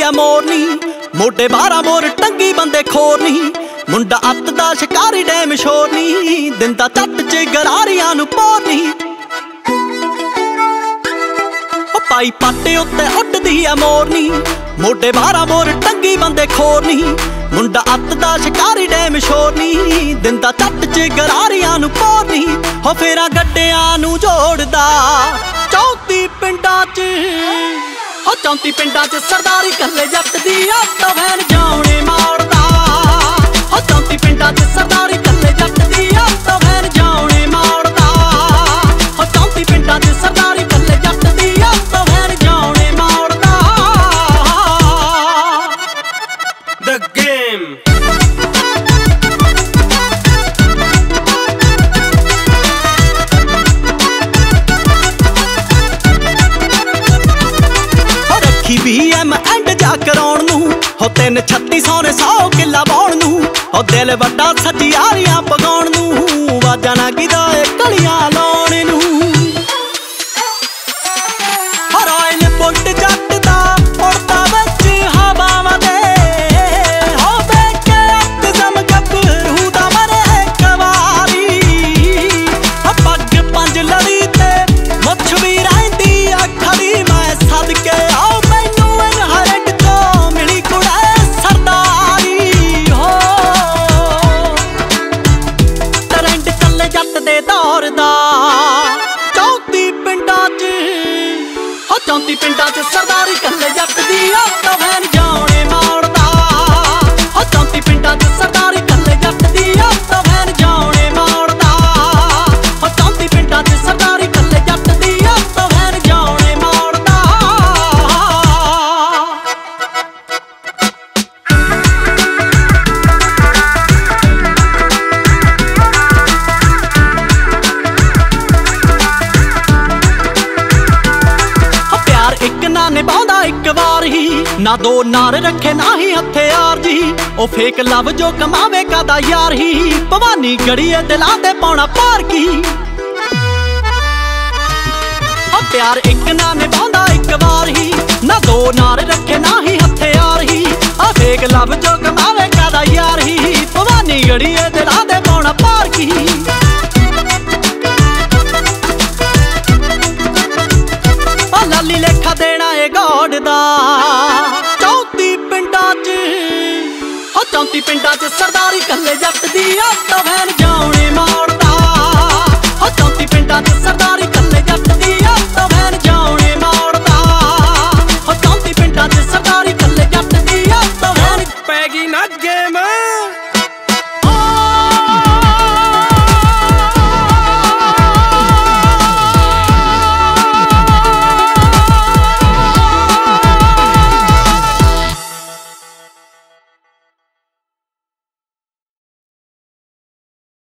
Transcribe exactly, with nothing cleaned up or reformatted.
ਆ ਮੋਰਨੀ, ਮੋਢੇ ਬਾਰਾਂ ਬੋਰ ਟੰਗੀ ਬੰਦੇ ਖੋਰਨੀ। ਮੁੰਡਾ ਅੱਤ ਦਾ ਸ਼ਿਕਾਰੀ ਡੈਮ ਸ਼ੋਰਨੀ, ਦਿੰਦਾ ਚੱਟ ਚ ਗਰਾਰੀਆਂ ਨੂੰ ਪੋਰਨੀ। ਉਹ ਪਾਈ ਪਾਟੇ ਉੱਤੇ ਉੱਡਦੀ ਆ ਮੋਰਨੀ, ਮੋਢੇ ਬਾਰਾਂ ਬੋਰ ਟੰਗੀ ਬੰਦੇ ਖੋਰਨੀ। ਮੁੰਡਾ ਅੱਤ ਦਾ ਸ਼ਿਕਾਰੀ ਡੈਮ ਸ਼ੋਰਨੀ, ਦਿੰਦਾ ਚੱਟ ਚ ਗਰਾਰੀਆਂ ਨੂੰ ਪੋਰਨੀ। ਹੋ ਫੇਰਾਂ ਗੱਡਿਆਂ ਨੂੰ ਜੋੜਦਾ ਚੌਂਤੀ ਪਿੰਡਾਂ ਚ, ਹੋ ਚੌਂਤੀ ਪਿੰਡਾਂ ਚ ਸਰਦਾਰੀ ਕੱਲੇ ਜੱਟ ਦੀ ਆਟੋ ਵੈਨ ਜਾਉਣੇ ਮੋੜਦਾ। ਹੋ ਚੌਂਤੀ ਪਿੰਡਾਂ ਚ ਸਰਦਾਰੀ ਕੱਲੇ ਜੱਟ ਦੀ ਆਟੋ ਵੈਨ ਜਾਉਣੇ ਮੋੜਦਾ। ਹੋ ਚੌਂਤੀ ਪਿੰਡਾਂ ਚ ਸਰਦਾਰੀ ਕੱਲੇ ਜੱਟ ਦੀ ਆਟੋ ਵੈਨ ਜਾਉਣੇ ਮੋੜਦਾ। The game. ਵੀ ਐਮ ਐਂਡ ਜਾ ਕਰਾਉਣ ਨੂੰ, ਹੋ ਤਿੰਨ ਛੱਤੀ ਸੌ ਨੇ ਸੌ ਕਿੱਲਾ ਬਾਉਣ ਨੂੰ। ਹੋ ਦਿਲ ਵੱਡਾ ਸੱਜਿਆਰੀਆਂ ਪਗਾਉਣ ਨੂੰ, ਵਾਜਾਂ ਨਾ ਗਿਦਾ ਏ ਕਲੀਆਂ ਲਾਉਣ ਨੂੰ। ਹਰਾਇਲ ਪੁੱਟ ਜੱਟ ਦਾ ਉੜਦਾ ਵਿੱਚ ਹਵਾਵਾਂ ਦੇ, ਹੋ ਵੇਖੇ ਅੱਤ ਜਮ ਗੱਭਰੂ ਦਾ ਮਰੇ ਇੱਕ ਵਾਰੀ। ਪੱਗ ਪੰਜ ਲੜੀ ਤੇ ਮੁੱਛ ਵੀ ਰਹਿੰਦੀ ਆ ਖੜੀ, ਮੈਂ ਸਦਕੇ ਆਓ ਚੌਂਤੀ ਪਿੰਡਾਂ ਚ। ਹੋ ਚੌਂਤੀ ਪਿੰਡਾਂ ਚ ਸਰਦਾਰੀ ਕੱਲੇ ਜੱਟ ਦੀ ਆਟੋ ਵੈਨ ਜਾਉਣੇ ਮੋੜਦਾ। ਹੋ ਚੌਂਤੀ ਪਿੰਡਾਂ ਚ ਸਰਦਾਰੀ ਕੱਲੇ ਜੱਟ ਦੀ ਆਟੋ ਵੈਨ ਜਾਉਣੇ ਮੋੜਦਾ। ਹੋ ਚੌਂਤੀ ਪਿੰਡਾਂ ਚ ਸਰਦਾਰੀ ਕੱਲੇ ਜੱਟ ਦੀ ਆਟੋ ਵੈਨ ਜਾਉਣੇ ਮੋੜਦਾ। ਇੱਕ ਨਾ ਨਿਭਾਉਂਦਾ ਇੱਕ ਵਾਰ ਹੀ, ਨਾ ਦੋ ਨਾਰ ਰੱਖੇ ਨਾ ਹੀ ਹਥਿਆਰ ਜੀ। ਉਹ ਫੇਕ ਲਵ ਜੋ ਕਮਾਵੇ ਕਾਦਾ ਯਾਰ ਹੀ, ਭਵਾਨੀ ਗੜੀਏ ਦਿਲਾਂ ਤੇ ਪਾਉਣਾ ਪਾਰ ਕੀ। ਉਹ ਪਿਆਰ ਇੱਕ ਨਾ ਨਿਭਾਉਂਦਾ ਇੱਕ ਵਾਰ ਹੀ, ਨਾ ਦੋ ਨਾਰ ਰੱਖੇ ਨਾ ਹੀ ਹਥਿਆਰ ਹੀ। ਆ ਫੇਕ ਲਵ ਜੋ ਕਮਾਵੇ ਕਾਦਾ ਯਾਰ ਹੀ, ਭਵਾਨੀ ਗੜੀਏ ਦਿਲਾਂ ਤੇ ਪਾਉਣਾ ਪਾਰ ਕੀ। ਲਾਲੀ ਲੇਖਾ ਦੇਣਾ ਏ ਗੋਡ ਦਾ ਚੌਂਤੀ ਪਿੰਡਾਂ ਚ। ਹੋ ਚੌਂਤੀ ਪਿੰਡਾਂ ਚ ਸਰਦਾਰੀ ਕੱਲੇ ਜੱਟ ਦੀ ਆਟੋ ਵੈਨ ਜਾਉਣੇ ਮੋੜਦਾ। ਹੋ ਚੌਂਤੀ ਪਿੰਡਾਂ ਚ ਸਰਦਾਰੀ